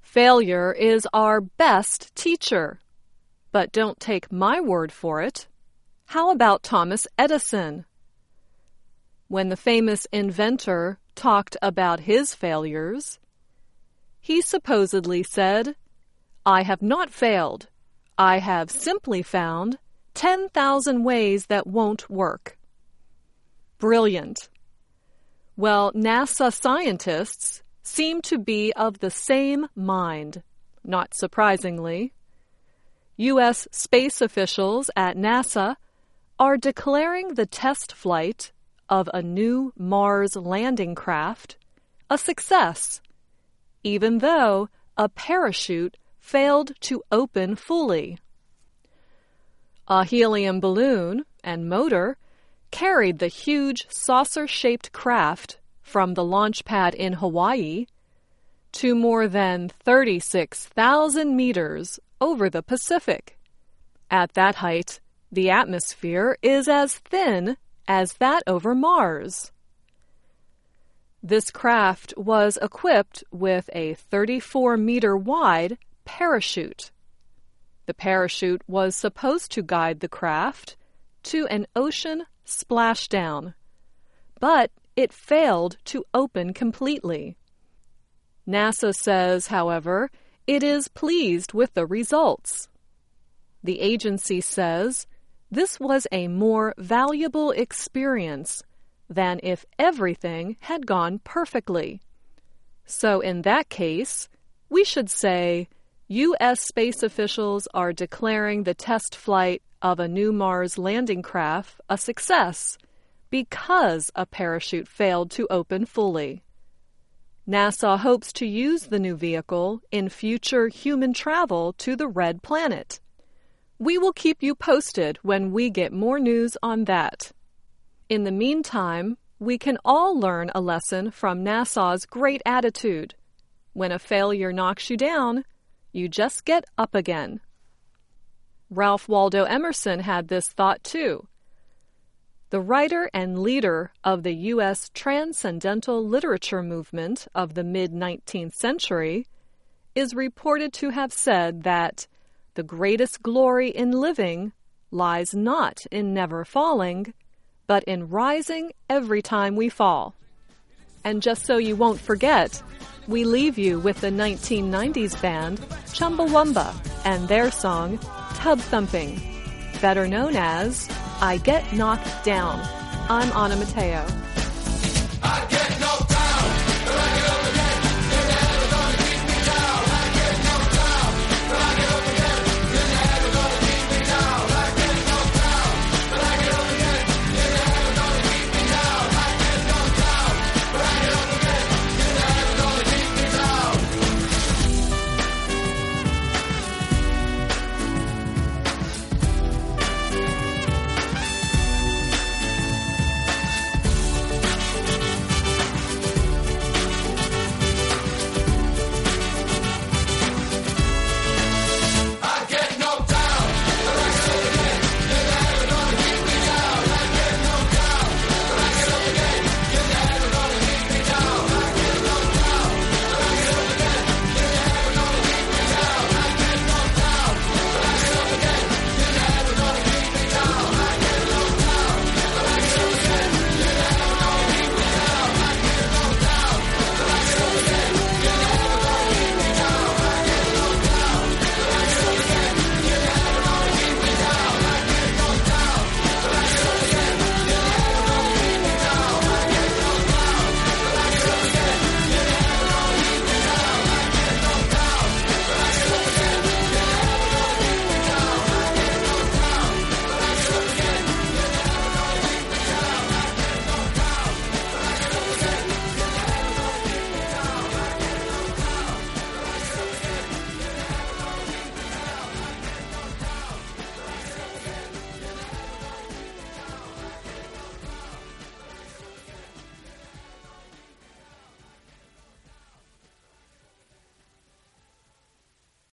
Failure is our best teacher. But don't take my word for it. How about Thomas Edison? When the famous inventor talked about his failures, he supposedly said, "I have not failed. I have simply found 10,000 ways that won't work." Brilliant. Well, NASA scientists seem to be of the same mind, not surprisingly. U.S. space officials at NASA are declaring the test flight of a new Mars landing craft a success, even though a parachute failed to open fully. A helium balloon and motor carried the huge saucer-shaped craft from the launch pad in Hawaii to more than 36,000 meters over the Pacific. At that height, the atmosphere is as thin as that over Mars. This craft was equipped with a 34-meter-wide parachute. The parachute was supposed to guide the craft to an ocean splashdown, but it failed to open completely. NASA says, however, it is pleased with the results. The agency says this was a more valuable experience than if everything had gone perfectly. So in that case, we should say U.S. space officials are declaring the test flight of a new Mars landing craft a success because a parachute failed to open fully. NASA hopes to use the new vehicle in future human travel to the Red Planet. We will keep you posted when we get more news on that. In the meantime, we can all learn a lesson from NASA's great attitude. When a failure knocks you down, you just get up again. Ralph Waldo Emerson had this thought too. The writer and leader of the U.S. transcendental literature movement of the mid-19th century is reported to have said that the greatest glory in living lies not in never falling, but in rising every time we fall. And just so you won't forget, we leave you with the 1990s band Chumbawamba and their song Tub Thumping, better known as I Get Knocked Down. I'm Anna Mateo.